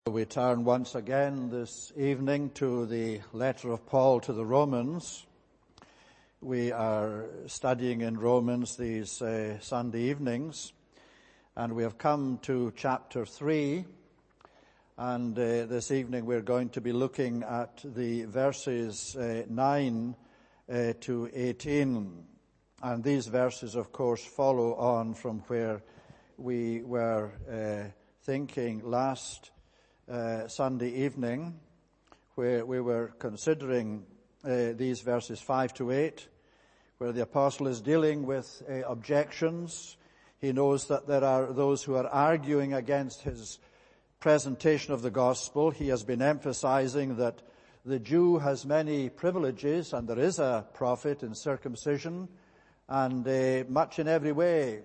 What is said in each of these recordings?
We turn once again this evening to the letter of Paul to the Romans. We are studying in Romans these Sunday evenings, and we have come to chapter 3, and this evening we're going to be looking at the verses 9 to 18. And these verses, of course, follow on from where we were thinking last Sunday evening, where we were considering these verses 5 to 8, where the apostle is dealing with objections. He knows that there are those who are arguing against his presentation of the gospel. He has been emphasizing that the Jew has many privileges, and there is a profit in circumcision, and much in every way,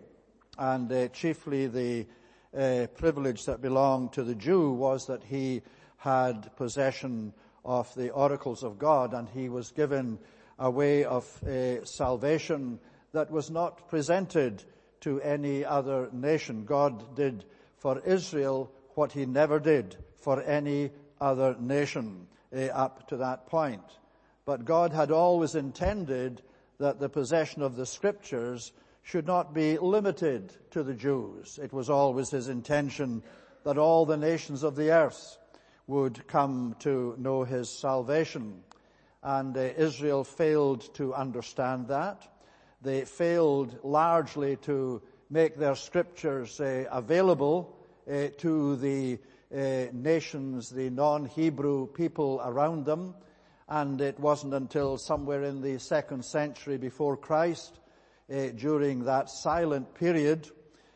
and chiefly the privilege that belonged to the Jew was that he had possession of the oracles of God, and he was given a way of salvation that was not presented to any other nation. God did for Israel what he never did for any other nation up to that point. But God had always intended that the possession of the Scriptures should not be limited to the Jews. It was always his intention that all the nations of the earth would come to know his salvation. And Israel failed to understand that. They failed largely to make their Scriptures available to the nations, the non-Hebrew people around them. And it wasn't until somewhere in the 2nd century before Christ, during that silent period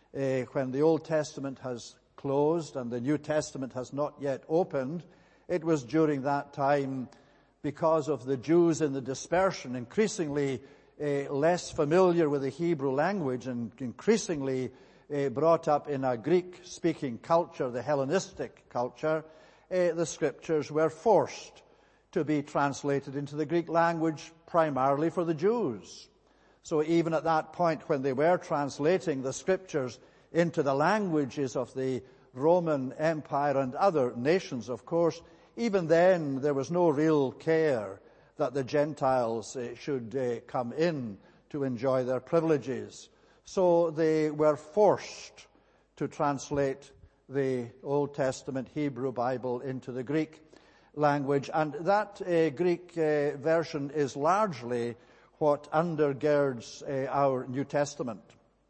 when the Old Testament has closed and the New Testament has not yet opened, it was during that time, because of the Jews in the dispersion, increasingly less familiar with the Hebrew language and increasingly brought up in a Greek-speaking culture, the Hellenistic culture, the Scriptures were forced to be translated into the Greek language primarily for the Jews. So even at that point when they were translating the Scriptures into the languages of the Roman Empire and other nations, of course, even then there was no real care that the Gentiles should come in to enjoy their privileges. So they were forced to translate the Old Testament Hebrew Bible into the Greek language. And that Greek version is largely what undergirds our New Testament.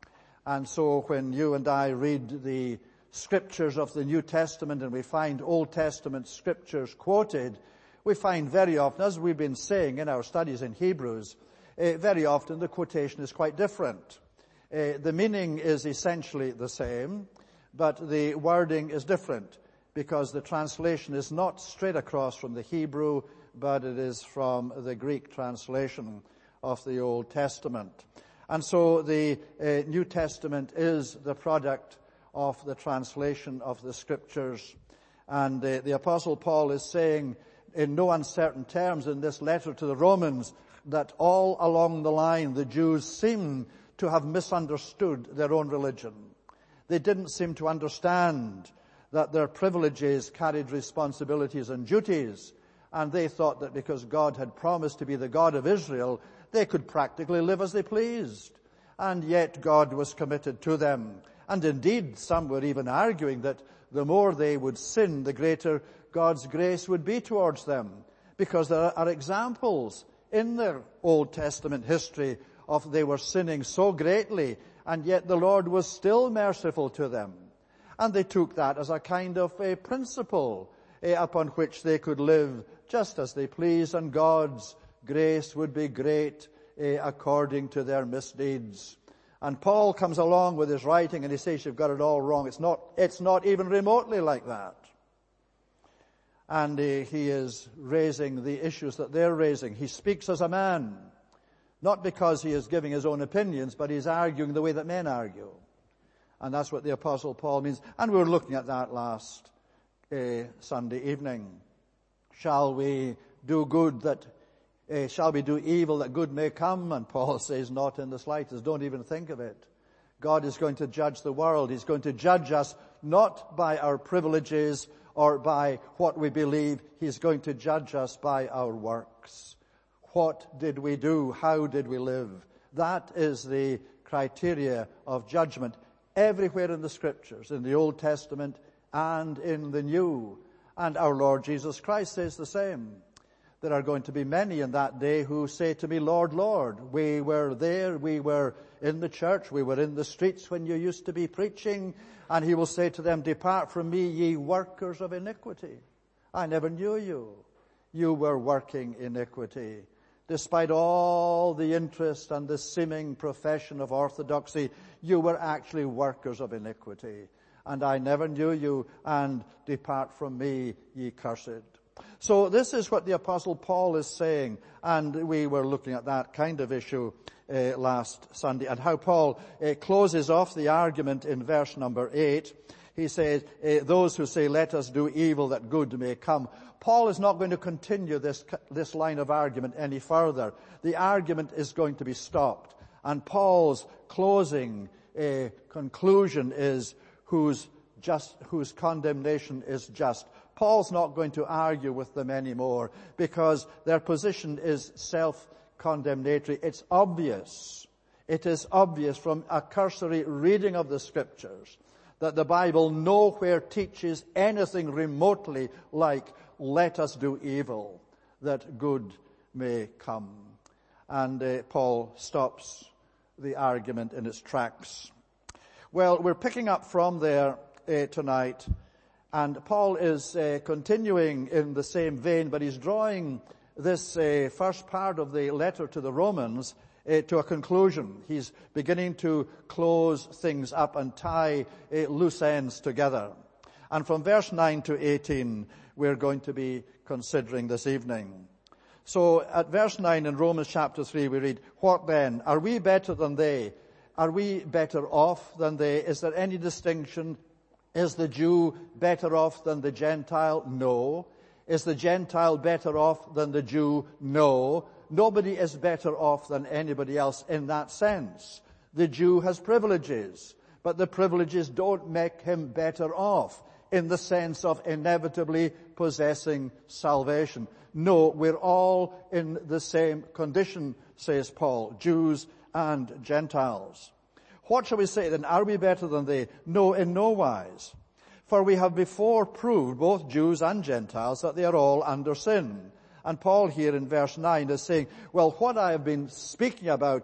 And so when you and I read the Scriptures of the New Testament and we find Old Testament Scriptures quoted, we find very often, as we've been saying in our studies in Hebrews, very often the quotation is quite different. The meaning is essentially the same, but the wording is different because the translation is not straight across from the Hebrew, but it is from the Greek translation of the Old Testament. And so the New Testament is the product of the translation of the Scriptures. And the Apostle Paul is saying in no uncertain terms in this letter to the Romans that all along the line the Jews seem to have misunderstood their own religion. They didn't seem to understand that their privileges carried responsibilities and duties, and they thought that because God had promised to be the God of Israel, they could practically live as they pleased. And yet God was committed to them. And indeed, some were even arguing that the more they would sin, the greater God's grace would be towards them. Because there are examples in their Old Testament history of they were sinning so greatly, and yet the Lord was still merciful to them. And they took that as a kind of a principle upon which they could live just as they pleased, and God's grace would be great according to their misdeeds. And Paul comes along with his writing and he says, you've got it all wrong. It's not even remotely like that. And he is raising the issues that they're raising. He speaks as a man, not because he is giving his own opinions, but he's arguing the way that men argue. And that's what the Apostle Paul means. And we were looking at that last Sunday evening. Shall we do good that shall we do evil that good may come? And Paul says, not in the slightest. Don't even think of it. God is going to judge the world. He's going to judge us not by our privileges or by what we believe. He's going to judge us by our works. What did we do? How did we live? That is the criteria of judgment everywhere in the Scriptures, in the Old Testament and in the New. And our Lord Jesus Christ says the same. There are going to be many in that day who say to me, Lord, Lord, we were there, we were in the church, we were in the streets when you used to be preaching. And he will say to them, depart from me, ye workers of iniquity. I never knew you. You were working iniquity. Despite all the interest and the seeming profession of orthodoxy, you were actually workers of iniquity. And I never knew you, and depart from me, ye cursed. So this is what the Apostle Paul is saying, and we were looking at that kind of issue last Sunday, and how Paul closes off the argument in verse number 8. He says, those who say, let us do evil that good may come. Paul is not going to continue this line of argument any further. The argument is going to be stopped. And Paul's closing conclusion is whose condemnation is just. Paul's not going to argue with them anymore because their position is self-condemnatory. It's obvious. It is obvious from a cursory reading of the Scriptures that the Bible nowhere teaches anything remotely like, let us do evil, that good may come. And Paul stops the argument in its tracks. Well, we're picking up from there tonight, and Paul is continuing in the same vein, but he's drawing this first part of the letter to the Romans to a conclusion. He's beginning to close things up and tie loose ends together. And from verse 9 to 18, we're going to be considering this evening. So at verse 9 in Romans chapter 3, we read, what then? Are we better than they? Are we better off than they? Is there any distinction? Is the Jew better off than the Gentile? No. Is the Gentile better off than the Jew? No. Nobody is better off than anybody else in that sense. The Jew has privileges, but the privileges don't make him better off in the sense of inevitably possessing salvation. No, we're all in the same condition, says Paul, Jews and Gentiles. What shall we say then? Are we better than they? No, in no wise. For we have before proved, both Jews and Gentiles, that they are all under sin. And Paul here in verse 9 is saying, well, what I have been speaking about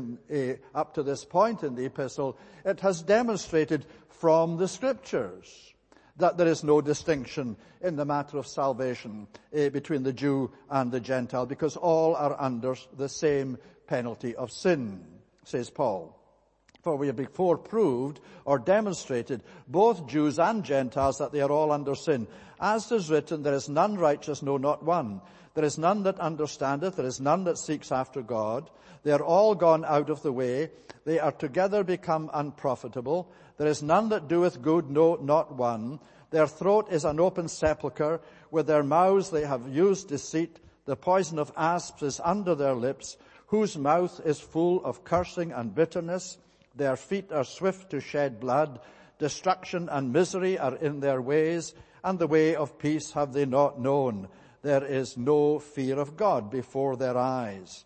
up to this point in the epistle, it has demonstrated from the Scriptures that there is no distinction in the matter of salvation between the Jew and the Gentile, because all are under the same penalty of sin, says Paul. For we have before proved or demonstrated, both Jews and Gentiles, that they are all under sin. As it is written, there is none righteous, no, not one. There is none that understandeth, there is none that seeks after God. They are all gone out of the way. They are together become unprofitable. There is none that doeth good, no, not one. Their throat is an open sepulchre. With their mouths they have used deceit. The poison of asps is under their lips, whose mouth is full of cursing and bitterness. Their feet are swift to shed blood. Destruction and misery are in their ways, and the way of peace have they not known. There is no fear of God before their eyes.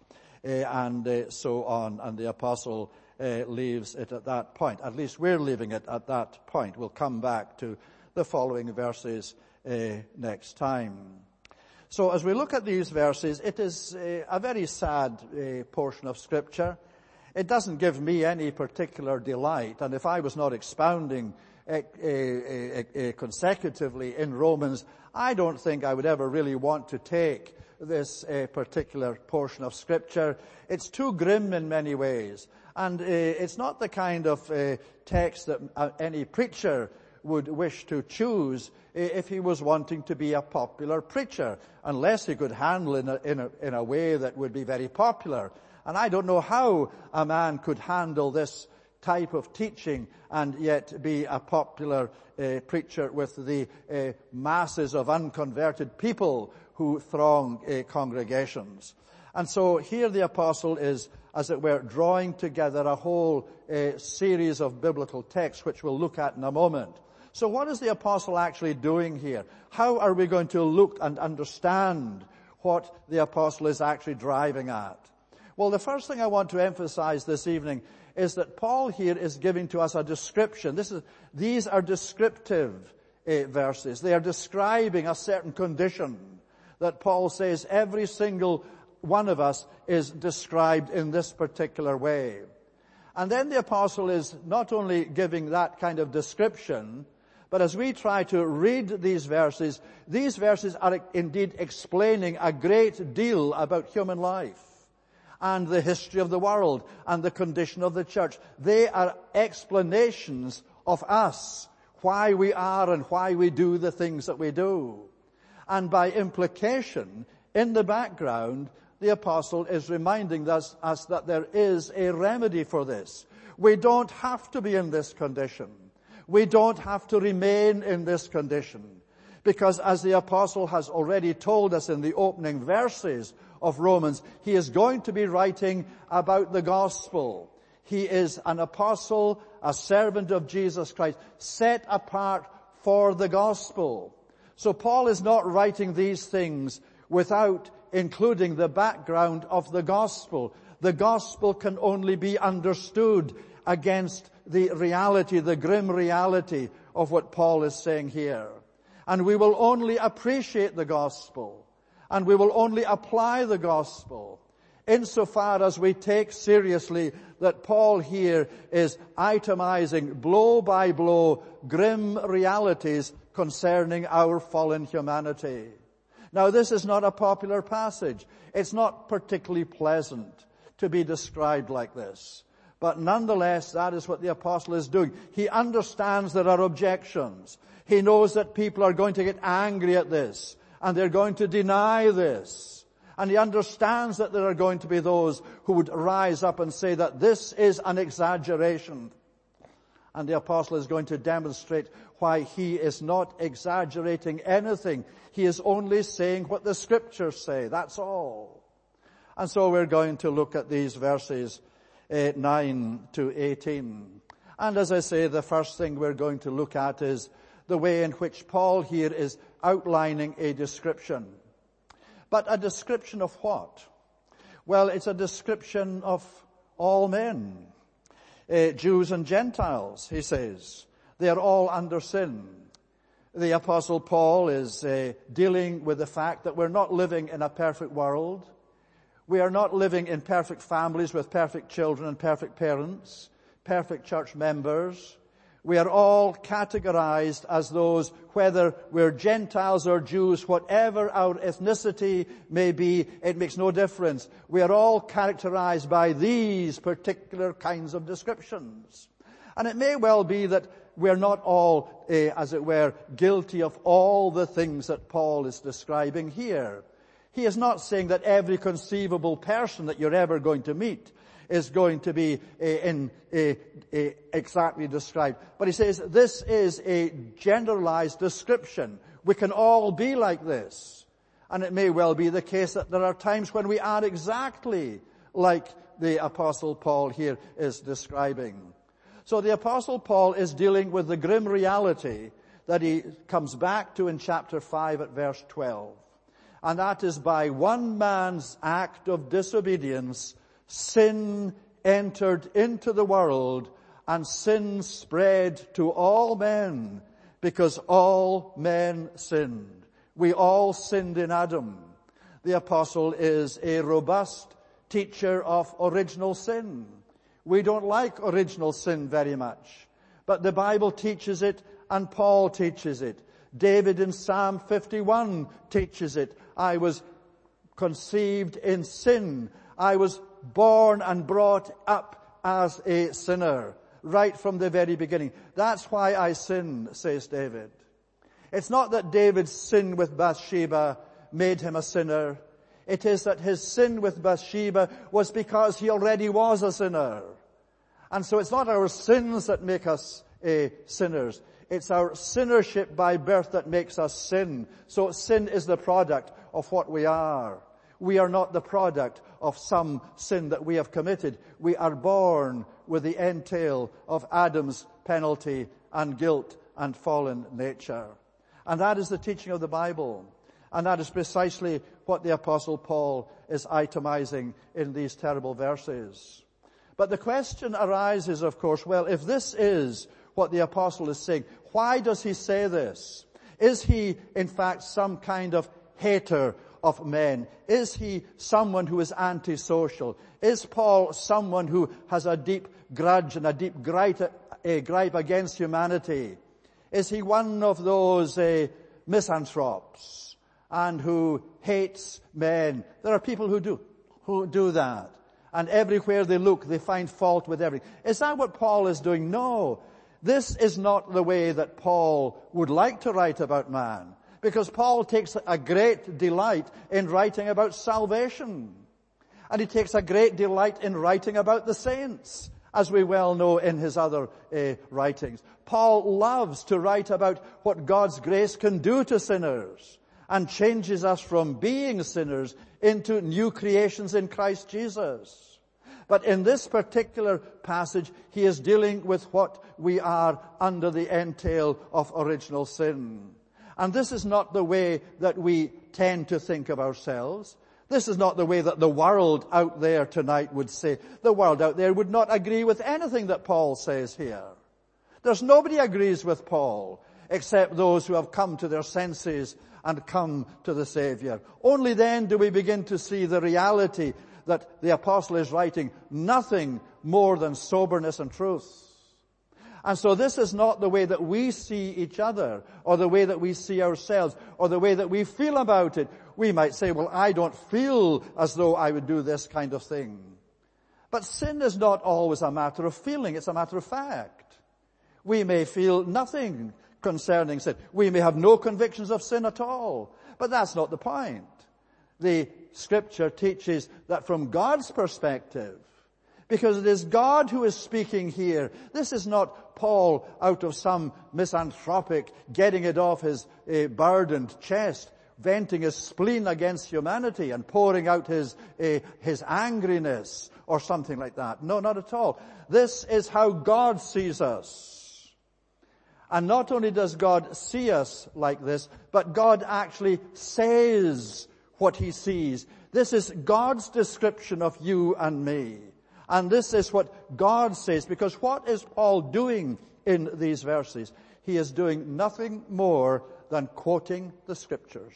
And so on. And the apostle leaves it at that point. At least we're leaving it at that point. We'll come back to the following verses next time. So as we look at these verses, it is a very sad portion of Scripture. It doesn't give me any particular delight. And if I was not expounding consecutively in Romans, I don't think I would ever really want to take this particular portion of Scripture. It's too grim in many ways. And it's not the kind of text that any preacher would wish to choose if he was wanting to be a popular preacher, unless he could handle in a way that would be very popular. And I don't know how a man could handle this type of teaching and yet be a popular preacher with the masses of unconverted people who throng congregations. And so here the apostle is, as it were, drawing together a whole series of biblical texts, which we'll look at in a moment. So what is the apostle actually doing here? How are we going to look and understand what the apostle is actually driving at? Well, the first thing I want to emphasize this evening is that Paul here is giving to us a description. These are descriptive verses. They are describing a certain condition that Paul says every single one of us is described in this particular way. And then the apostle is not only giving that kind of description, but as we try to read these verses are indeed explaining a great deal about human life and the history of the world and the condition of the church. They are explanations of us, why we are and why we do the things that we do. And by implication, in the background, the apostle is reminding us that there is a remedy for this. We don't have to be in this condition. We don't have to remain in this condition. Because as the apostle has already told us in the opening verses of Romans, he is going to be writing about the gospel. He is an apostle, a servant of Jesus Christ, set apart for the gospel. So Paul is not writing these things without including the background of the gospel. The gospel can only be understood against the reality, the grim reality of what Paul is saying here. And we will only appreciate the gospel, and we will only apply the gospel insofar as we take seriously that Paul here is itemizing blow by blow grim realities concerning our fallen humanity. Now, this is not a popular passage. It's not particularly pleasant to be described like this. But nonetheless, that is what the apostle is doing. He understands there are objections. He knows that people are going to get angry at this, and they're going to deny this. And he understands that there are going to be those who would rise up and say that this is an exaggeration. And the apostle is going to demonstrate why he is not exaggerating anything. He is only saying what the scriptures say. That's all. And so we're going to look at these verses 9 to 18. And as I say, the first thing we're going to look at is the way in which Paul here is outlining a description. But a description of what? Well, it's a description of all men. Jews and Gentiles, he says. They are all under sin. The apostle Paul is dealing with the fact that we're not living in a perfect world. We are not living in perfect families with perfect children and perfect parents, perfect church members. We are all categorized as those, whether we're Gentiles or Jews, whatever our ethnicity may be, it makes no difference. We are all characterized by these particular kinds of descriptions. And it may well be that we're not all, as it were, guilty of all the things that Paul is describing here. He is not saying that every conceivable person that you're ever going to meet is going to be exactly described. But he says this is a generalized description. We can all be like this. And it may well be the case that there are times when we are exactly like the apostle Paul here is describing. So the apostle Paul is dealing with the grim reality that he comes back to in chapter 5 at verse 12. And that is, by one man's act of disobedience, sin entered into the world, and sin spread to all men, because all men sinned. We all sinned in Adam. The apostle is a robust teacher of original sin. We don't like original sin very much, but the Bible teaches it and Paul teaches it. David in Psalm 51 teaches it. I was conceived in sin. I was born and brought up as a sinner right from the very beginning. That's why I sin, says David. It's not that David's sin with Bathsheba made him a sinner. It is that his sin with Bathsheba was because he already was a sinner. And so it's not our sins that make us sinners. It's our sinnership by birth that makes us sin. So sin is the product of what we are. We are not the product of some sin that we have committed. We are born with the entail of Adam's penalty and guilt and fallen nature. And that is the teaching of the Bible. And that is precisely what the Apostle Paul is itemizing in these terrible verses. But the question arises, of course, well, if this is what the Apostle is saying, why does he say this? Is he, in fact, some kind of hater of men? Is he someone who is antisocial? Is Paul someone who has a deep grudge and a deep gripe against humanity? Is he one of those misanthropes and who hates men? There are people who do that. And everywhere they look, they find fault with everything. Is that what Paul is doing? No. This is not the way that Paul would like to write about man. Because Paul takes a great delight in writing about salvation. And he takes a great delight in writing about the saints, as we well know in his other writings. Paul loves to write about what God's grace can do to sinners and changes us from being sinners into new creations in Christ Jesus. But in this particular passage, he is dealing with what we are under the entail of original sin. And this is not the way that we tend to think of ourselves. This is not the way that the world out there tonight would say. The world out there would not agree with anything that Paul says here. There's nobody agrees with Paul except those who have come to their senses and come to the Savior. Only then do we begin to see the reality that the apostle is writing nothing more than soberness and truth. And so this is not the way that we see each other, or the way that we see ourselves, or the way that we feel about it. We might say, well, I don't feel as though I would do this kind of thing. But sin is not always a matter of feeling, it's a matter of fact. We may feel nothing concerning sin. We may have no convictions of sin at all. But that's not the point. The Scripture teaches that from God's perspective, because it is God who is speaking here. This is not Paul out of some misanthropic getting it off his burdened chest, venting his spleen against humanity and pouring out his angriness or something like that. No, not at all. This is how God sees us. And not only does God see us like this, but God actually says what he sees. This is God's description of you and me. And this is what God says, because what is Paul doing in these verses? He is doing nothing more than quoting the Scriptures.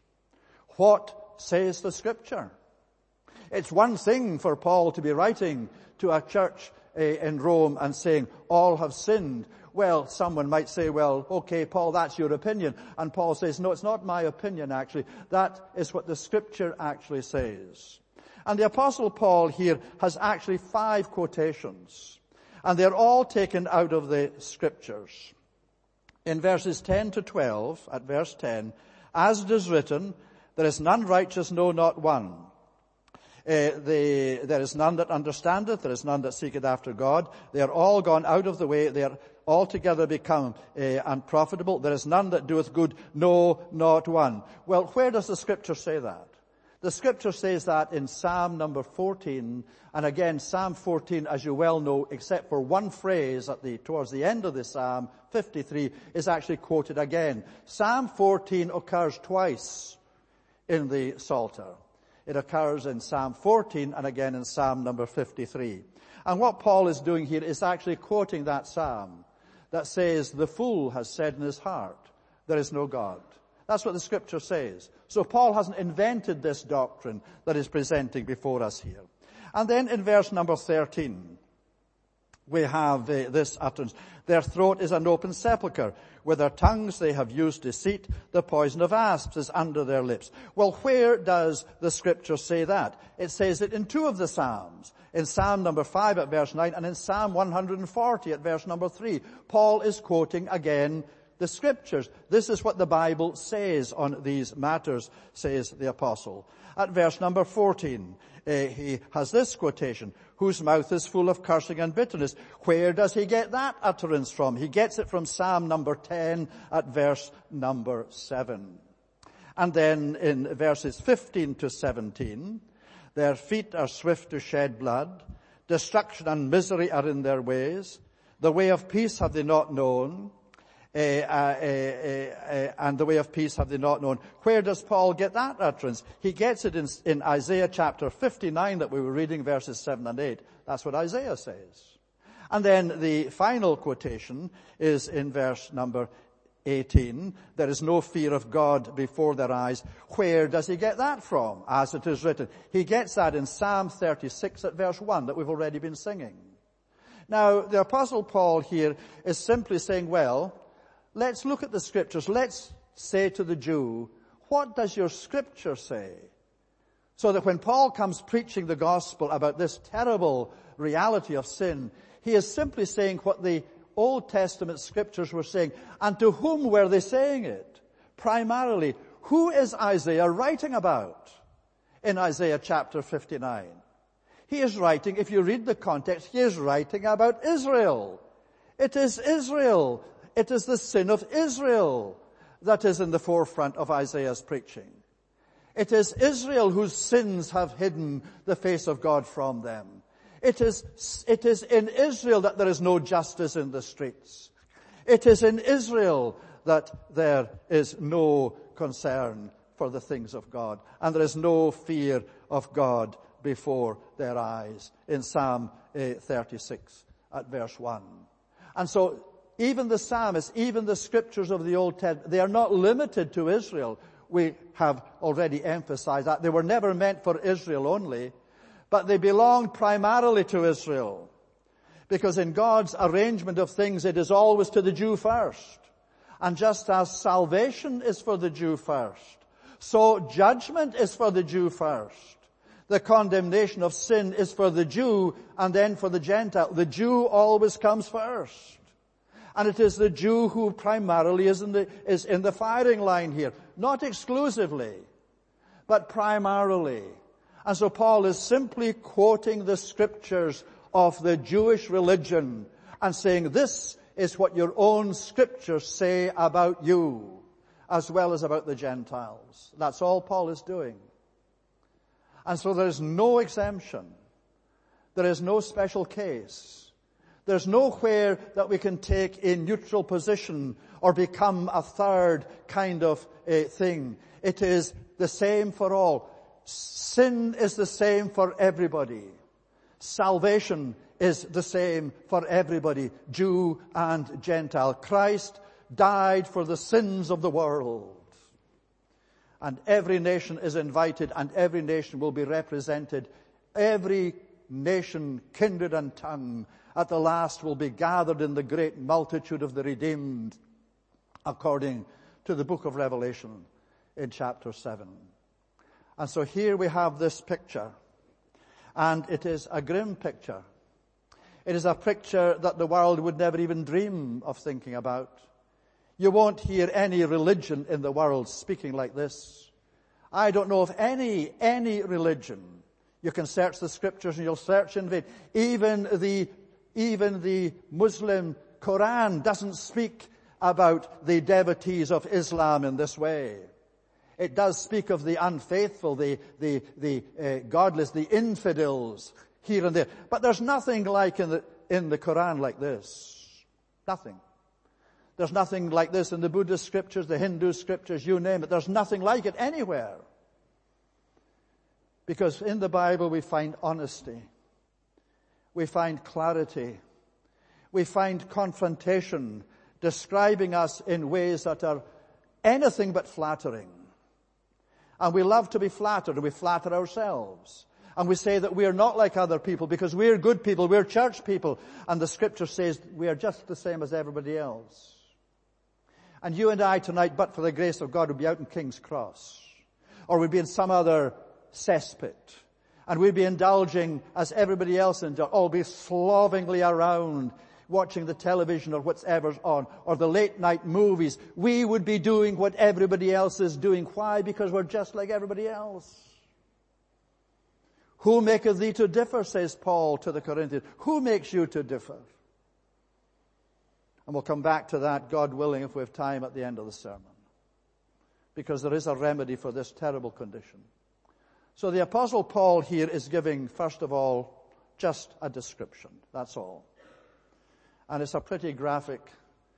What says the Scripture? It's one thing for Paul to be writing to a church in Rome and saying, all have sinned. Well, someone might say, well, okay, Paul, that's your opinion. And Paul says, no, it's not my opinion, actually. That is what the Scripture actually says. And the Apostle Paul here has actually 5 quotations. And they're all taken out of the Scriptures. In verses 10 to 12, at verse 10, as it is written, there is none righteous, no, not one. There is none that understandeth, there is none that seeketh after God. They are all gone out of the way, they are altogether become unprofitable. There is none that doeth good, no, not one. Well, where does the Scripture say that? The Scripture says that in Psalm number 14, and again, Psalm 14, as you well know, except for one phrase towards the end of the Psalm, 53, is actually quoted again. Psalm 14 occurs twice in the Psalter. It occurs in Psalm 14 and again in Psalm number 53. And what Paul is doing here is actually quoting that Psalm that says, the fool has said in his heart, there is no God. That's what the Scripture says. So Paul hasn't invented this doctrine that is presenting before us here. And then in verse number 13, we have this utterance. Their throat is an open sepulchre. With their tongues they have used deceit. The poison of asps is under their lips. Well, where does the Scripture say that? It says it in 2 of the Psalms. In Psalm number 5 at verse 9 and in Psalm 140 at verse number 3. Paul is quoting again the Scriptures. This is what the Bible says on these matters, says the Apostle. At verse number 14, he has this quotation, whose mouth is full of cursing and bitterness. Where does he get that utterance from? He gets it from Psalm number 10 at verse number 7. And then in verses 15 to 17, their feet are swift to shed blood. Destruction and misery are in their ways. The way of peace have they not known. and the way of peace have they not known. Where does Paul get that utterance? He gets it in Isaiah chapter 59 that we were reading, verses 7 and 8. That's what Isaiah says. And then the final quotation is in verse number 18. There is no fear of God before their eyes. Where does he get that from? As it is written. He gets that in Psalm 36 at verse 1 that we've already been singing. Now, the Apostle Paul here is simply saying, well, let's look at the Scriptures. Let's say to the Jew, what does your Scripture say? So that when Paul comes preaching the gospel about this terrible reality of sin, he is simply saying what the Old Testament Scriptures were saying. And to whom were they saying it? Primarily, who is Isaiah writing about in Isaiah chapter 59? He is writing, if you read the context, he is writing about Israel. It is Israel. It is the sin of Israel that is in the forefront of Isaiah's preaching. It is Israel whose sins have hidden the face of God from them. It is in Israel that there is no justice in the streets. It is in Israel that there is no concern for the things of God. And there is no fear of God before their eyes in Psalm 36 at verse 1. And so even the psalmists, even the Scriptures of the Old Testament, they are not limited to Israel. We have already emphasized that. They were never meant for Israel only. But they belong primarily to Israel. Because in God's arrangement of things, it is always to the Jew first. And just as salvation is for the Jew first, so judgment is for the Jew first. The condemnation of sin is for the Jew and then for the Gentile. The Jew always comes first. And it is the Jew who primarily is in the firing line here. Not exclusively, but primarily. And so Paul is simply quoting the Scriptures of the Jewish religion and saying, this is what your own Scriptures say about you, as well as about the Gentiles. That's all Paul is doing. And so there is no exemption. There is no special case. There's nowhere that we can take a neutral position or become a third kind of a thing. It is the same for all. Sin is the same for everybody. Salvation is the same for everybody, Jew and Gentile. Christ died for the sins of the world. And every nation is invited and every nation will be represented. Every nation, kindred and tongue at the last will be gathered in the great multitude of the redeemed, according to the book of Revelation in chapter 7. And so here we have this picture, and it is a grim picture. It is a picture that the world would never even dream of thinking about. You won't hear any religion in the world speaking like this. I don't know of any religion. You can search the Scriptures and you'll search in vain. Even the Muslim Quran doesn't speak about the devotees of Islam in this way. It does speak of the unfaithful, the godless, the infidels here and there. But there's nothing like in the Quran like this. Nothing. There's nothing like this in the Buddhist Scriptures, the Hindu Scriptures, you name it. There's nothing like it anywhere. Because in the Bible we find honesty. We find clarity. We find confrontation, describing us in ways that are anything but flattering. And we love to be flattered, and we flatter ourselves. And we say that we are not like other people because we're good people, we're church people. And the Scripture says we are just the same as everybody else. And you and I tonight, but for the grace of God, would be out in King's Cross. Or we'd be in some other cesspit. And we'd be indulging as everybody else indulges, all be slovenly around, watching the television or whatever's on, or the late night movies. We would be doing what everybody else is doing. Why? Because we're just like everybody else. Who maketh thee to differ, says Paul to the Corinthians. Who makes you to differ? And we'll come back to that, God willing, if we have time at the end of the sermon. Because there is a remedy for this terrible condition. So the Apostle Paul here is giving, first of all, just a description. That's all. And it's a pretty graphic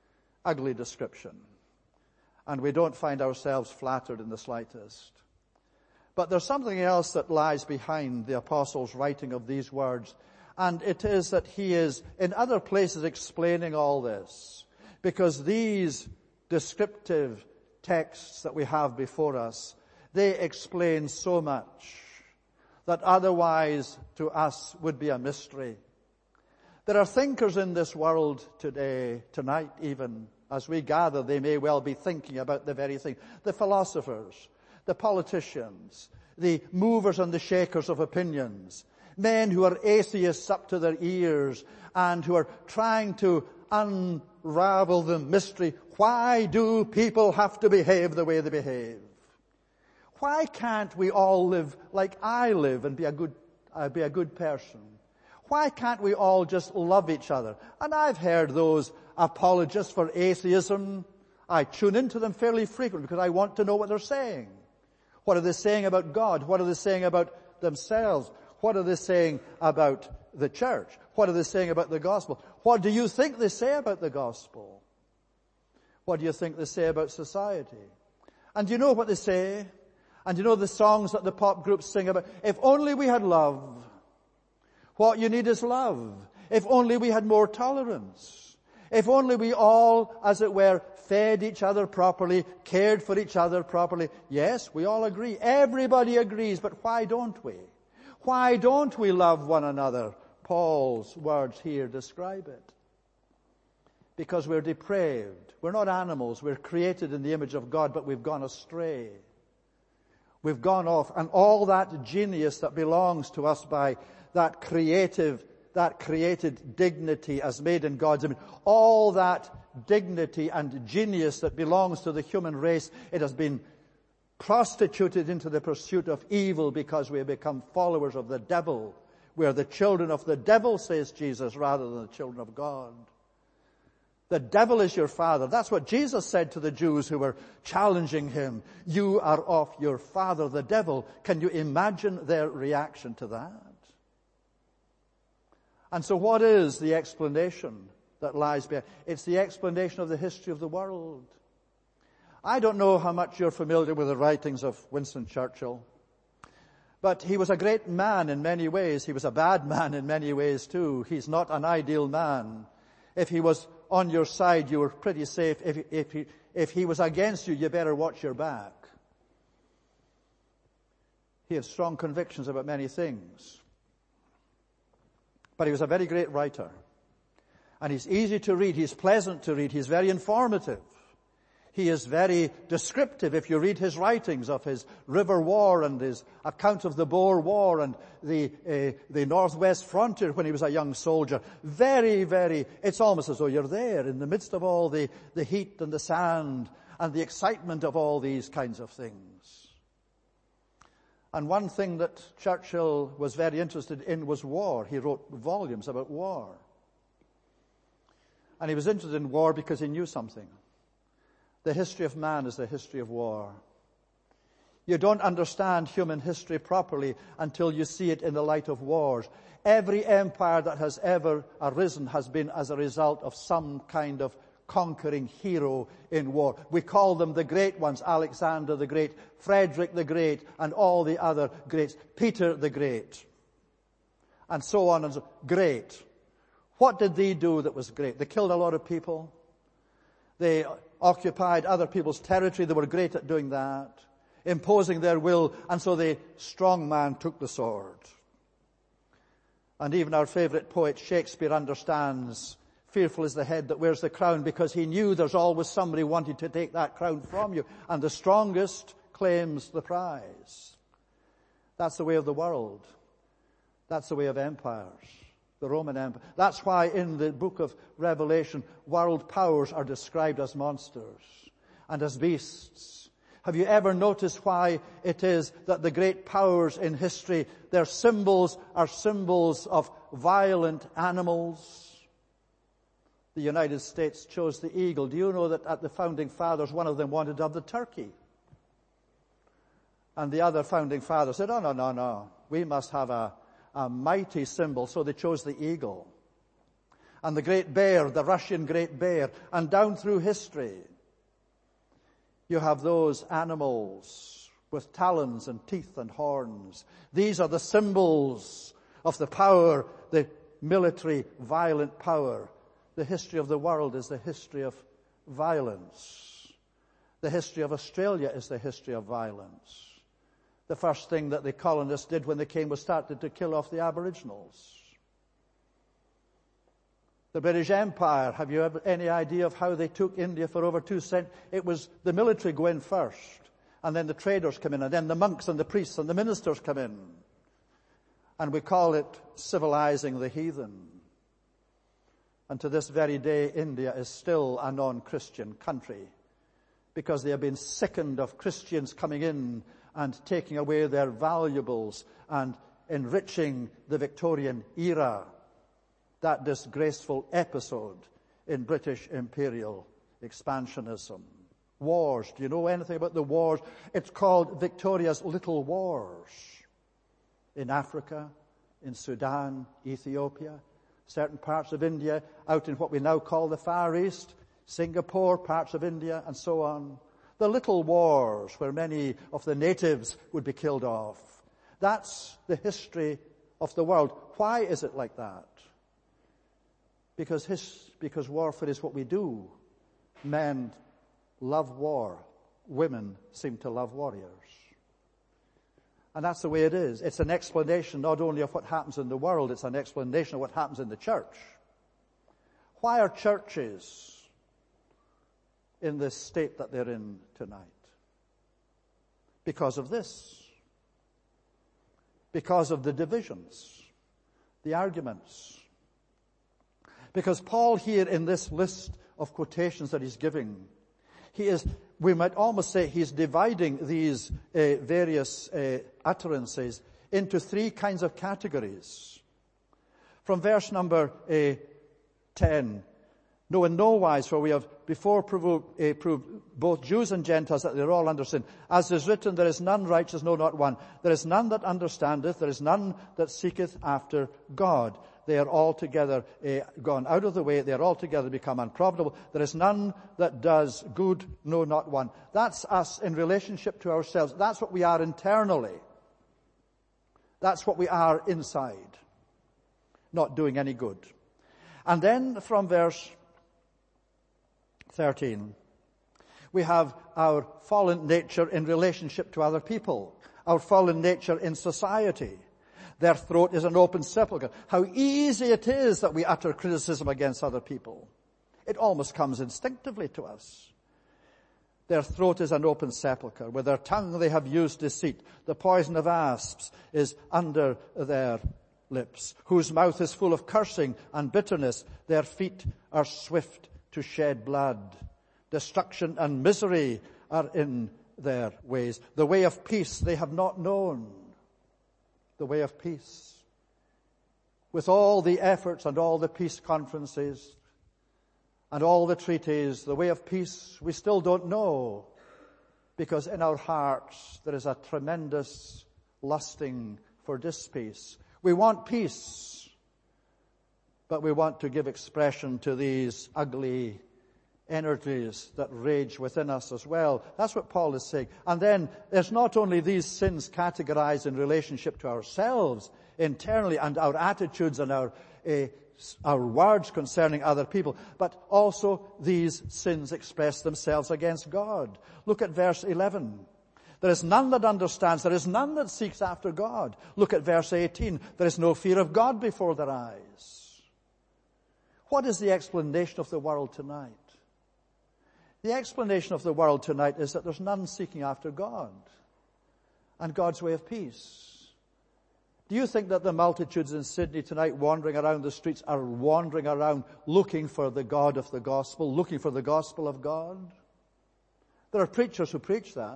ugly description. And we don't find ourselves flattered in the slightest. But there's something else that lies behind the apostle's writing of these words. And it is that he is in other places explaining all this. Because these descriptive texts that we have before us, they explain so much that otherwise to us would be a mystery. There are thinkers in this world today, tonight even, as we gather, they may well be thinking about the very thing. The philosophers, the politicians, the movers and the shakers of opinions, men who are atheists up to their ears and who are trying to unravel the mystery. Why do people have to behave the way they behave? Why can't we all live like I live and be a good person? Why can't we all just love each other? And I've heard those apologists for atheism. I tune into them fairly frequently because I want to know what they're saying. What are they saying about God? What are they saying about themselves? What are they saying about the church? What are they saying about the gospel? What do you think they say about the gospel? What do you think they say about society? And you know what they say? And you know the songs that the pop groups sing about? If only we had love. What you need is love. If only we had more tolerance. If only we all, as it were, fed each other properly, cared for each other properly. Yes, we all agree. Everybody agrees, but why don't we? Why don't we love one another? Paul's words here describe it. Because we're depraved. We're not animals. We're created in the image of God, but we've gone astray. We've gone off, and all that genius that belongs to us by that created dignity as made in God's image, all that dignity and genius that belongs to the human race, it has been prostituted into the pursuit of evil because we have become followers of the devil. We are the children of the devil, says Jesus, rather than the children of God. The devil is your father. That's what Jesus said to the Jews who were challenging him. You are of your father, the devil. Can you imagine their reaction to that? And so what is the explanation that lies behind? It's the explanation of the history of the world. I don't know how much you're familiar with the writings of Winston Churchill, but he was a great man in many ways. He was a bad man in many ways too. He's not an ideal man. If he was on your side, you were pretty safe. If he was against you, you better watch your back. He had strong convictions about many things. But he was a very great writer. And he's easy to read. He's pleasant to read. He's very informative. He is very descriptive. If you read his writings of his River War and his account of the Boer War and the Northwest frontier when he was a young soldier, it's almost as though you're there in the midst of all the heat and the sand and the excitement of all these kinds of things. And one thing that Churchill was very interested in was war. He wrote volumes about war. And he was interested in war because he knew something. The history of man is the history of war. You don't understand human history properly until you see it in the light of wars. Every empire that has ever arisen has been as a result of some kind of conquering hero in war. We call them the great ones: Alexander the Great, Frederick the Great, and all the other greats, Peter the Great, and so on and so on. Great. What did they do that was great? They killed a lot of people. They occupied other people's territory. They were great at doing that, imposing their will, and so the strong man took the sword. And even our favorite poet Shakespeare understands, fearful is the head that wears the crown, because he knew there's always somebody wanting to take that crown from you, and the strongest claims the prize. That's the way of the world. That's the way of empires. The Roman Empire. That's why in the book of Revelation, world powers are described as monsters and as beasts. Have you ever noticed why it is that the great powers in history, their symbols are symbols of violent animals? The United States chose the eagle. Do you know that at the founding fathers, one of them wanted to have the turkey? And the other founding father said, oh, no, we must have a mighty symbol, so they chose the eagle. and the Great Bear, the Russian Great Bear, and down through history, you have those animals with talons and teeth and horns. These are the symbols of the power, the military, violent power. The history of the world is the history of violence. The history of Australia is the history of violence. The first thing that the colonists did when they came was started to kill off the Aboriginals. The British Empire, have you ever any idea of how they took India for over 2 centuries? It was the military go in first, and then the traders come in, and then the monks and the priests and the ministers come in. And we call it civilizing the heathen. And to this very day, India is still a non-Christian country because they have been sickened of Christians coming in and taking away their valuables and enriching the Victorian era. That disgraceful episode in British imperial expansionism. Wars. Do you know anything about the wars? It's called Victoria's Little Wars. In Africa, in Sudan, Ethiopia, certain parts of India, out in what we now call the Far East, Singapore, parts of India, and so on. The little wars where many of the natives would be killed off. That's the history of the world. Why is it like that? Because warfare is what we do. Men love war. Women seem to love warriors. And that's the way it is. It's an explanation not only of what happens in the world, it's an explanation of what happens in the church. Why are churches in this state that they're in tonight? Because of this. Because of the divisions, the arguments. Because Paul here in this list of quotations that he's giving, we might almost say he's dividing these various utterances into 3 kinds of categories. From verse number 10, no, in no wise, for we have before proved both Jews and Gentiles that they're all under sin. As is written, there is none righteous, no, not one. There is none that understandeth, there is none that seeketh after God. They are altogether gone out of the way. They are altogether become unprofitable. There is none that does good, no, not one. That's us in relationship to ourselves. That's what we are internally. That's what we are inside. Not doing any good. And then from verse 13, we have our fallen nature in relationship to other people. Our fallen nature in society. Their throat is an open sepulchre. How easy it is that we utter criticism against other people. It almost comes instinctively to us. Their throat is an open sepulchre. With their tongue they have used deceit. The poison of asps is under their lips. Whose mouth is full of cursing and bitterness. Their feet are swift to shed blood. Destruction and misery are in their ways. The way of peace they have not known. The way of peace. With all the efforts and all the peace conferences and all the treaties, the way of peace we still don't know, because in our hearts there is a tremendous lusting for dispeace. We want peace, but we want to give expression to these ugly energies that rage within us as well. That's what Paul is saying. And then there's not only these sins categorized in relationship to ourselves internally and our attitudes and our words concerning other people, but also these sins express themselves against God. Look at verse 11. There is none that understands. There is none that seeks after God. Look at verse 18. There is no fear of God before their eyes. What is the explanation of the world tonight? The explanation of the world tonight is that there's none seeking after God and God's way of peace. Do you think that the multitudes in Sydney tonight wandering around the streets are wandering around looking for the God of the gospel, looking for the gospel of God? There are preachers who preach that,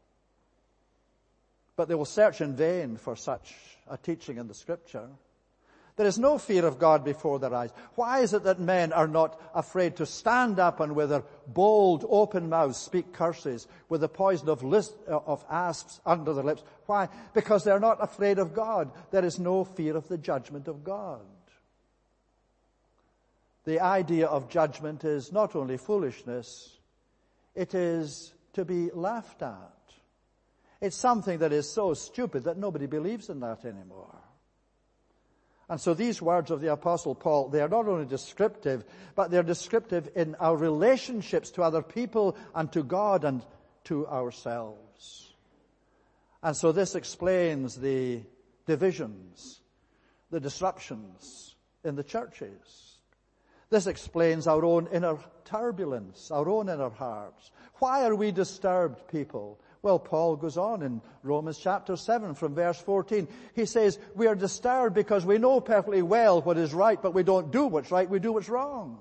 but they will search in vain for such a teaching in the Scripture. There is no fear of God before their eyes. Why is it that men are not afraid to stand up and with their bold, open mouths speak curses, with the poison of asps under their lips? Why? Because they're not afraid of God. There is no fear of the judgment of God. the idea of judgment is not only foolishness, it is to be laughed at. It's something that is so stupid that nobody believes in that anymore. And so these words of the Apostle Paul, they are not only descriptive, but they're descriptive in our relationships to other people and to God and to ourselves. And so this explains the divisions, the disruptions in the churches. This explains our own inner turbulence, our own inner hearts. Why are we disturbed people? Well, Paul goes on in Romans chapter 7 from verse 14. He says, we are disturbed because we know perfectly well what is right, but we don't do what's right, we do what's wrong.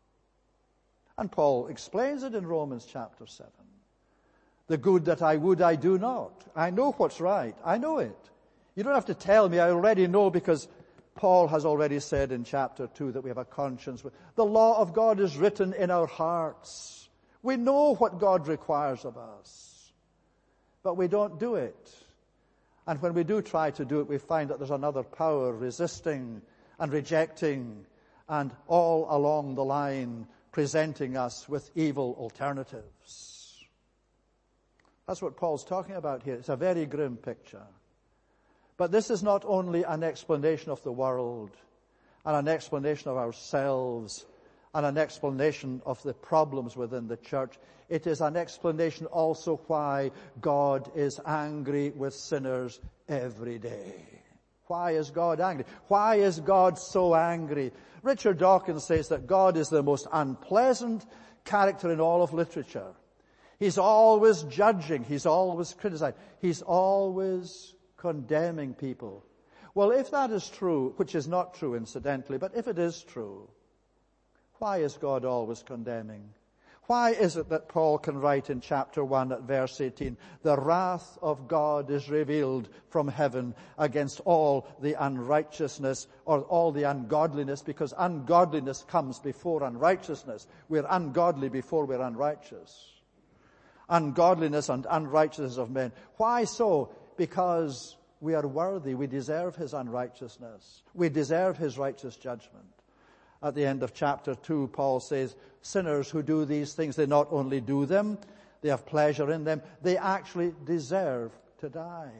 And Paul explains it in Romans chapter 7. The good that I would, I do not. I know what's right. I know it. You don't have to tell me. I already know, because Paul has already said in chapter 2 that we have a conscience. The law of God is written in our hearts. We know what God requires of us. But we don't do it. And when we do try to do it, we find that there's another power resisting and rejecting, and all along the line presenting us with evil alternatives. That's what Paul's talking about here. It's a very grim picture. But this is not only an explanation of the world and an explanation of ourselves and an explanation of the problems within the church. It is an explanation also why God is angry with sinners every day. Why is God angry? Why is God so angry? Richard Dawkins says that God is the most unpleasant character in all of literature. He's always judging. He's always criticizing. He's always condemning people. Well, if that is true, which is not true incidentally, but if it is true, why is God always condemning? Why is it that Paul can write in chapter 1 at verse 18, the wrath of God is revealed from heaven against all the unrighteousness or all the ungodliness, because ungodliness comes before unrighteousness. We're ungodly before we're unrighteous. Ungodliness and unrighteousness of men. Why so? Because we are worthy. We deserve his unrighteousness. We deserve his righteous judgment. At the end of chapter 2, Paul says, sinners who do these things, they not only do them, they have pleasure in them, they actually deserve to die.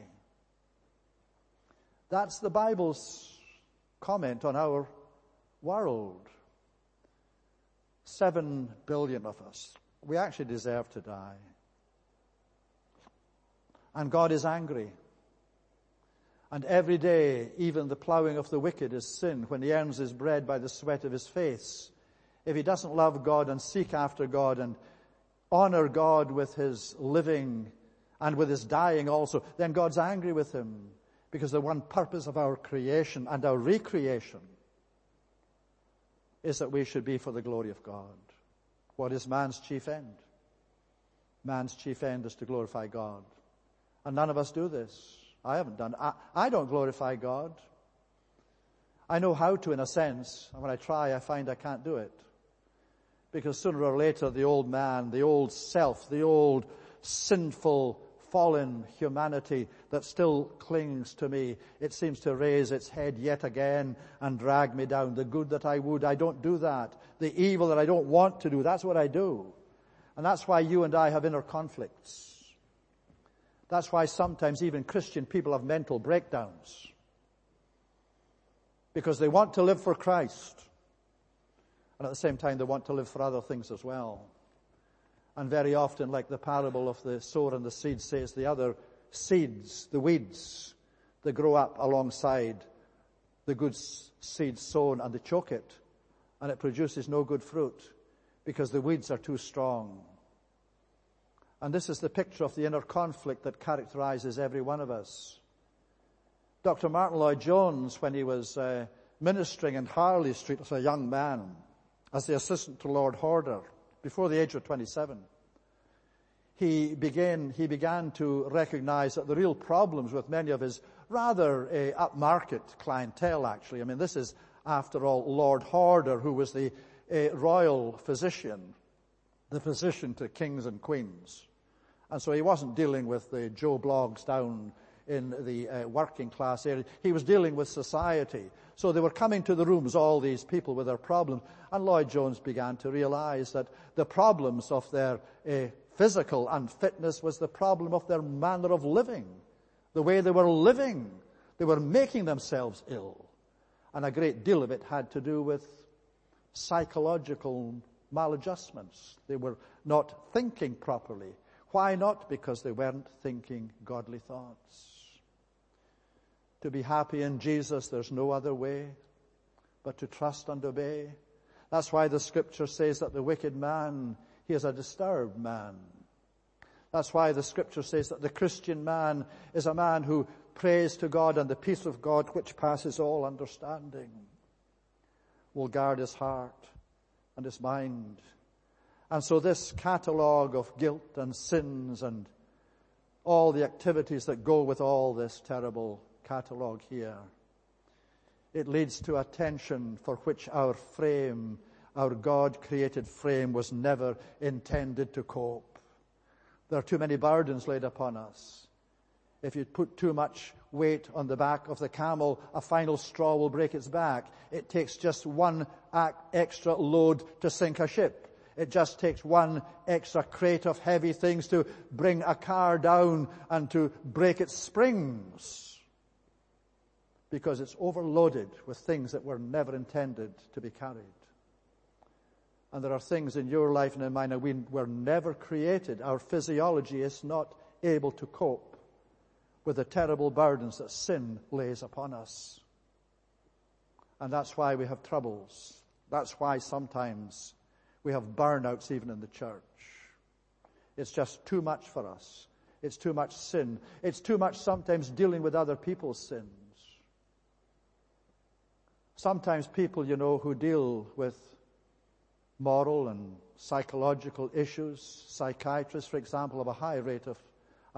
That's the Bible's comment on our world. 7 billion of us, we actually deserve to die. And God is angry. And every day, even the plowing of the wicked is sin when he earns his bread by the sweat of his face. If he doesn't love God and seek after God and honor God with his living and with his dying also, then God's angry with him, because the one purpose of our creation and our recreation is that we should be for the glory of God. What is man's chief end? Man's chief end is to glorify God. And none of us do this. I haven't done it. I don't glorify God. I know how to, in a sense, and when I try, I find I can't do it. Because sooner or later, the old man, the old self, the old sinful, fallen humanity that still clings to me, it seems to raise its head yet again and drag me down. The good that I would, I don't do that. The evil that I don't want to do, that's what I do. And that's why you and I have inner conflicts. That's why sometimes even Christian people have mental breakdowns. Because they want to live for Christ. And at the same time, they want to live for other things as well. And very often, like the parable of the sower and the seed says, the other seeds, the weeds, they grow up alongside the good seed sown and they choke it. And it produces no good fruit because the weeds are too strong. And this is the picture of the inner conflict that characterizes every one of us. Dr. Martin Lloyd-Jones, when he was ministering in Harley Street as a young man, as the assistant to Lord Horder, before the age of 27, he began to recognize that the real problems with many of his rather upmarket clientele, actually. I mean, this is, after all, Lord Horder, who was the royal physician, the physician to kings and queens. And so he wasn't dealing with the Joe Bloggs down in the working class area. He was dealing with society. So they were coming to the rooms, all these people with their problems. And Lloyd-Jones began to realize that the problems of their physical unfitness was the problem of their manner of living. The way they were living. They were making themselves ill. And a great deal of it had to do with psychological maladjustments. They were not thinking properly. Why not? Because they weren't thinking godly thoughts. To be happy in Jesus, there's no other way but to trust and obey. That's why the scripture says that the wicked man, he is a disturbed man. That's why the scripture says that the Christian man is a man who prays to God, and the peace of God, which passes all understanding, will guard his heart and his mind. And so this catalogue of guilt and sins and all the activities that go with all this terrible catalogue here, it leads to a tension for which our frame, our God-created frame, was never intended to cope. There are too many burdens laid upon us. If you put too much weight on the back of the camel, a final straw will break its back. It takes just one extra load to sink a ship. It just takes one extra crate of heavy things to bring a car down and to break its springs, because it's overloaded with things that were never intended to be carried. And there are things in your life and in mine that we were never created. Our physiology is not able to cope with the terrible burdens that sin lays upon us. And that's why we have troubles. That's why sometimes we have burnouts even in the church. It's just too much for us. It's too much sin. It's too much sometimes dealing with other people's sins. Sometimes people, who deal with moral and psychological issues, psychiatrists, for example, have a high rate of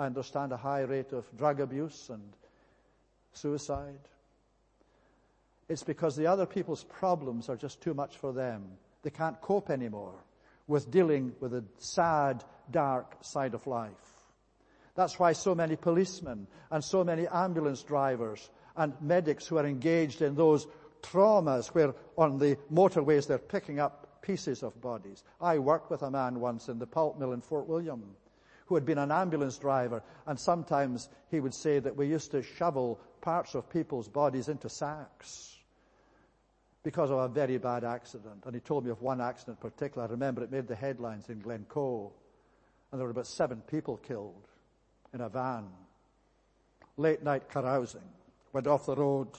drug abuse and suicide. It's because the other people's problems are just too much for them. They can't cope anymore with dealing with the sad, dark side of life. That's why so many policemen and so many ambulance drivers and medics who are engaged in those traumas where on the motorways they're picking up pieces of bodies. I worked with a man once in the pulp mill in Fort William who had been an ambulance driver, and sometimes he would say that we used to shovel parts of people's bodies into sacks because of a very bad accident. And he told me of one accident in particular. I remember it made the headlines in Glencoe, and there were about 7 people killed in a van. Late night carousing. Went off the road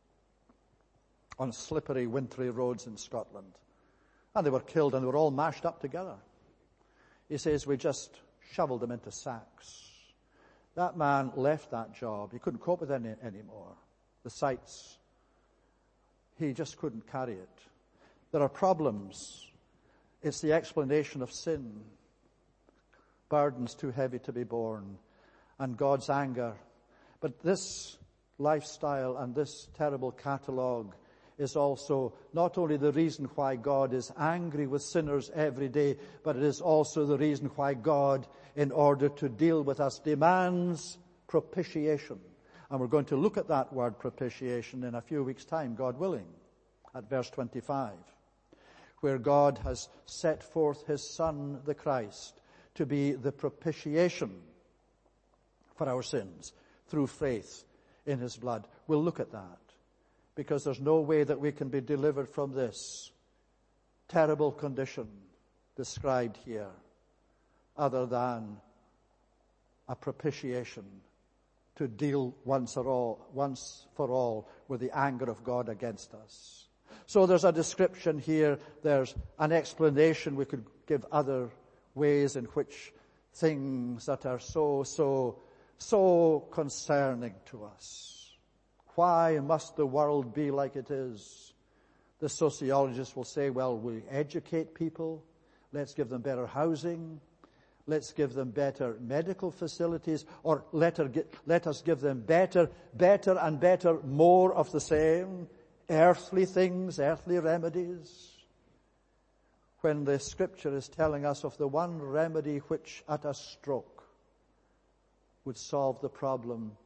on slippery, wintry roads in Scotland. And they were killed, and they were all mashed up together. He says, we just shoveled them into sacks. That man left that job. He couldn't cope with it anymore. The sights, he just couldn't carry it. There are problems. It's the explanation of sin. Burdens too heavy to be borne. And God's anger. But this lifestyle and this terrible catalogue is also not only the reason why God is angry with sinners every day, but it is also the reason why God, in order to deal with us, demands propitiation. And we're going to look at that word propitiation in a few weeks' time, God willing, at verse 25, where God has set forth his Son, the Christ, to be the propitiation for our sins through faith in his blood. We'll look at that, because there's no way that we can be delivered from this terrible condition described here other than a propitiation to deal once for all with the anger of God against us. So there's a description here, there's an explanation. We could give other ways in which things that are so concerning to us. Why must the world be like it is? The sociologists will say, well, we educate people. Let's give them better housing. Let's give them better medical facilities. Or let us give them better and better, more of the same. Earthly things, earthly remedies. When the scripture is telling us of the one remedy which at a stroke would solve the problem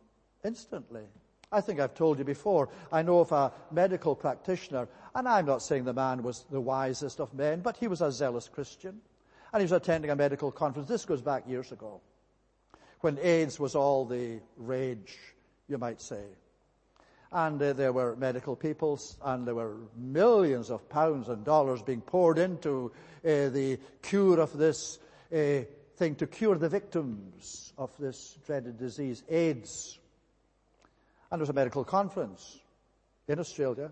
Instantly. I think I've told you before, I know of a medical practitioner, and I'm not saying the man was the wisest of men, but he was a zealous Christian. And he was attending a medical conference. This goes back years ago, when AIDS was all the rage, you might say. And there were medical people, and there were millions of pounds and dollars being poured into the cure of this thing, to cure the victims of this dreaded disease, AIDS. And there was a medical conference in Australia.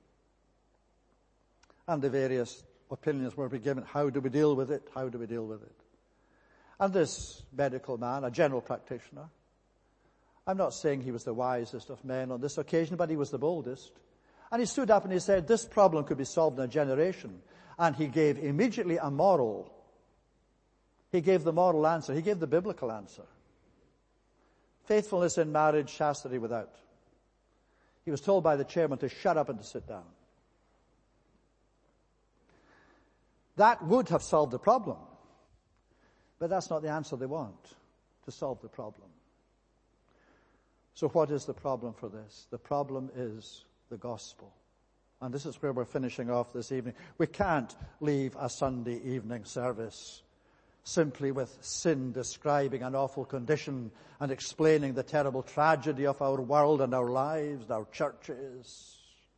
And the various opinions were being given. How do we deal with it? How do we deal with it? And this medical man, a general practitioner, I'm not saying he was the wisest of men on this occasion, but he was the boldest. And he stood up and he said, this problem could be solved in a generation. And he gave immediately a moral. He gave the moral answer. He gave the biblical answer. Faithfulness in marriage, chastity without. He was told by the chairman to shut up and to sit down. That would have solved the problem. But that's not the answer they want, to solve the problem. So what is the problem for this? The problem is the gospel. And this is where we're finishing off this evening. We can't leave a Sunday evening service simply with sin describing an awful condition and explaining the terrible tragedy of our world and our lives and our churches.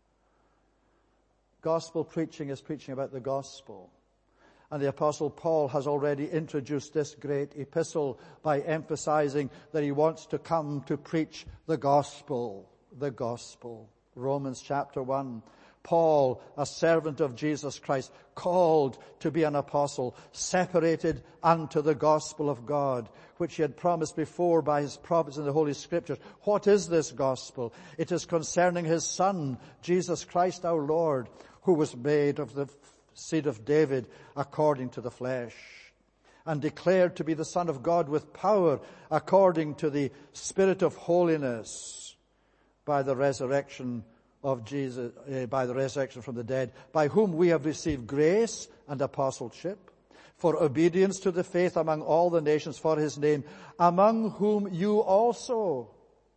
Gospel preaching is preaching about the gospel. And the Apostle Paul has already introduced this great epistle by emphasizing that he wants to come to preach the gospel. The gospel. Romans chapter 1. Paul, a servant of Jesus Christ, called to be an apostle, separated unto the gospel of God, which he had promised before by his prophets in the Holy Scriptures. What is this gospel? It is concerning his Son, Jesus Christ our Lord, who was made of the seed of David according to the flesh, and declared to be the Son of God with power according to the Spirit of holiness, by the resurrection of Jesus, by the resurrection from the dead, by whom we have received grace and apostleship for obedience to the faith among all the nations for his name, among whom you also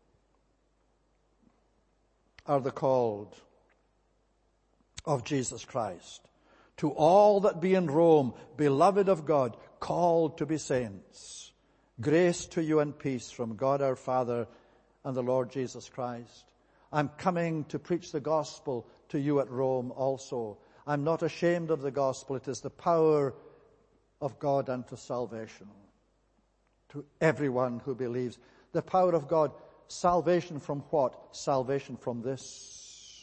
are the called of Jesus Christ. To all that be in Rome, beloved of God, called to be saints, grace to you and peace from God our Father and the Lord Jesus Christ. I'm coming to preach the gospel to you at Rome also. I'm not ashamed of the gospel. It is the power of God unto salvation to everyone who believes. The power of God. Salvation from what? Salvation from this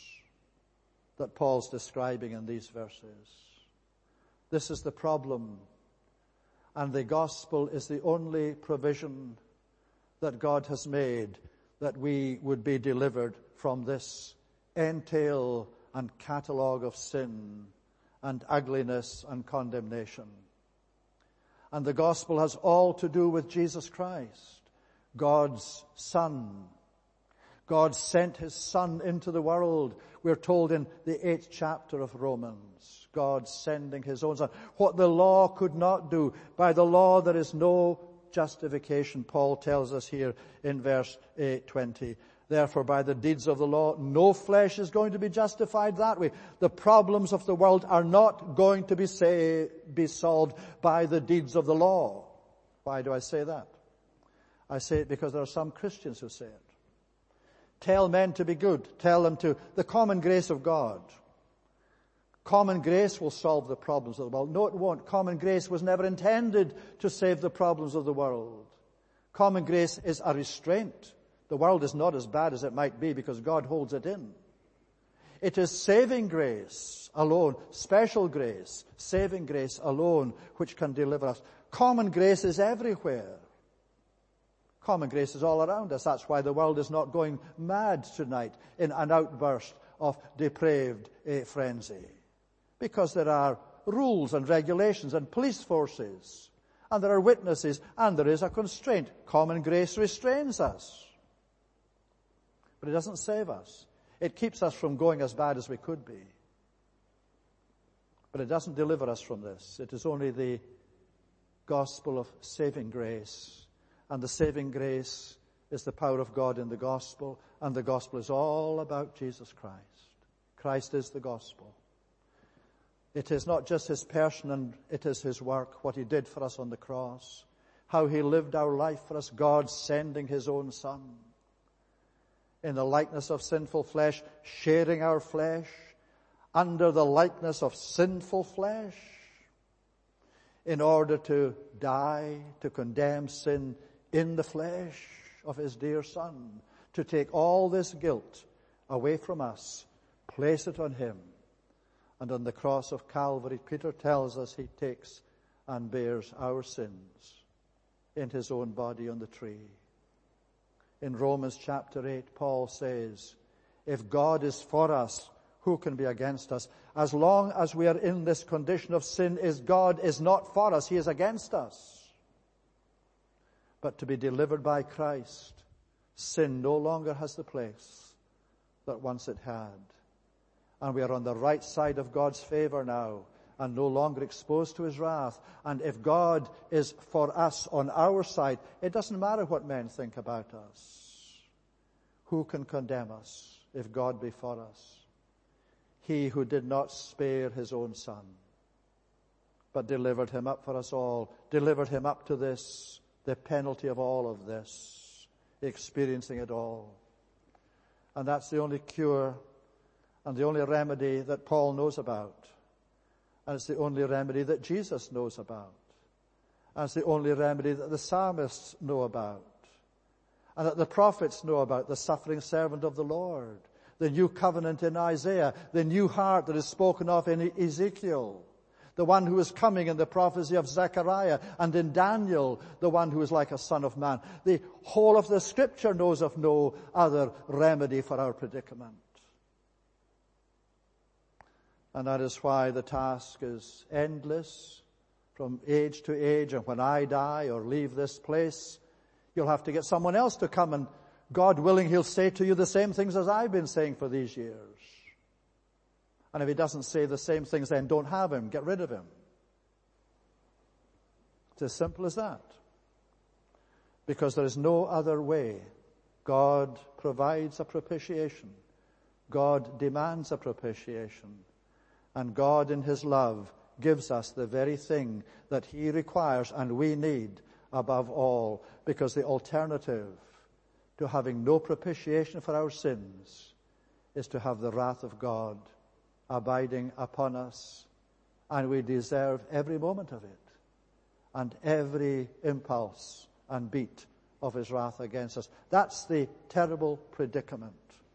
that Paul's describing in these verses. This is the problem. And the gospel is the only provision that God has made that we would be delivered from this entail and catalogue of sin and ugliness and condemnation. And the gospel has all to do with Jesus Christ, God's Son. God sent his Son into the world. We're told in the 8th chapter of Romans, God sending his own Son. What the law could not do. By the law there is no justification, Paul tells us here in verse 20. Therefore, by the deeds of the law, no flesh is going to be justified that way. The problems of the world are not going to be solved by the deeds of the law. Why do I say that? I say it because there are some Christians who say it. Tell men to be good. Tell them to the common grace of God. Common grace will solve the problems of the world. No, it won't. Common grace was never intended to save the problems of the world. Common grace is a restraint. The world is not as bad as it might be because God holds it in. It is saving grace alone, special grace, saving grace alone, which can deliver us. Common grace is everywhere. Common grace is all around us. That's why the world is not going mad tonight in an outburst of depraved frenzy. Because there are rules and regulations and police forces, and there are witnesses, and there is a constraint. Common grace restrains us. But it doesn't save us. It keeps us from going as bad as we could be. But it doesn't deliver us from this. It is only the gospel of saving grace. And the saving grace is the power of God in the gospel, and the gospel is all about Jesus Christ. Christ is the gospel. It is not just his person, and it is his work, what he did for us on the cross, how he lived our life for us, God sending his own Son in the likeness of sinful flesh, sharing our flesh under the likeness of sinful flesh, in order to die, to condemn sin in the flesh of his dear Son, to take all this guilt away from us, place it on him. And on the cross of Calvary, Peter tells us he takes and bears our sins in his own body on the tree. In Romans chapter 8, Paul says, if God is for us, who can be against us? As long as we are in this condition of sin, God is not for us, he is against us. But to be delivered by Christ, sin no longer has the place that once it had. And we are on the right side of God's favor now, and no longer exposed to his wrath. And if God is for us on our side, it doesn't matter what men think about us. Who can condemn us if God be for us? He who did not spare his own Son, but delivered him up for us all, delivered him up to this, the penalty of all of this, experiencing it all. And that's the only cure and the only remedy that Paul knows about. And it's the only remedy that Jesus knows about. And it's the only remedy that the psalmists know about. And that the prophets know about, the suffering servant of the Lord. The new covenant in Isaiah, the new heart that is spoken of in Ezekiel, the one who is coming in the prophecy of Zechariah, and in Daniel, the one who is like a son of man. The whole of the scripture knows of no other remedy for our predicament. And that is why the task is endless from age to age. And when I die or leave this place, you'll have to get someone else to come, and God willing, he'll say to you the same things as I've been saying for these years. And if he doesn't say the same things, then don't have him. Get rid of him. It's as simple as that. Because there is no other way. God provides a propitiation. God demands a propitiation. And God in his love gives us the very thing that he requires and we need above all. Because the alternative to having no propitiation for our sins is to have the wrath of God abiding upon us, and we deserve every moment of it and every impulse and beat of his wrath against us. That's the terrible predicament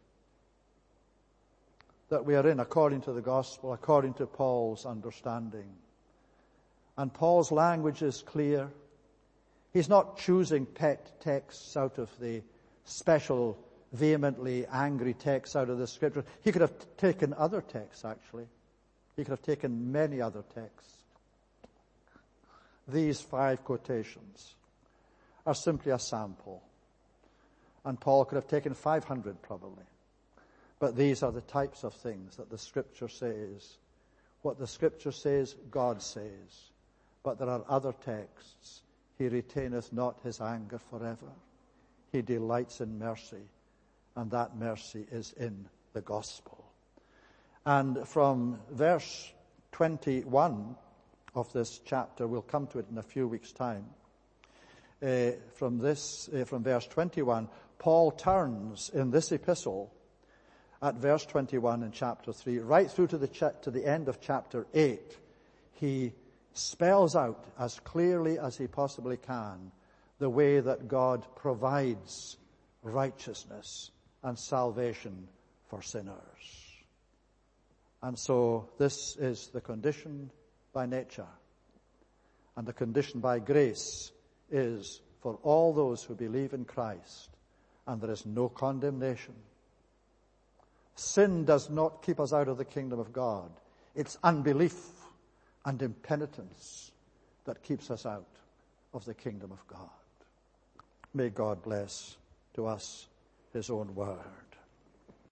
that we are in according to the gospel, according to Paul's understanding. And Paul's language is clear. He's not choosing pet texts out of the special, vehemently angry texts out of the scripture. He could have taken other texts, actually. He could have taken many other texts. These 5 quotations are simply a sample. And Paul could have taken 500 probably. But these are the types of things that the scripture says. What the scripture says, God says. But there are other texts. He retaineth not his anger forever. He delights in mercy, and that mercy is in the gospel. And from verse 21 of this chapter, we'll come to it in a few weeks' time. From verse 21, Paul turns in this epistle at verse 21 in chapter 3, right through to the end of chapter 8. He spells out as clearly as he possibly can the way that God provides righteousness and salvation for sinners. And so this is the condition by nature. And the condition by grace is for all those who believe in Christ, and there is no condemnation. Sin does not keep us out of the kingdom of God. It's unbelief and impenitence that keeps us out of the kingdom of God. May God bless to us his own word.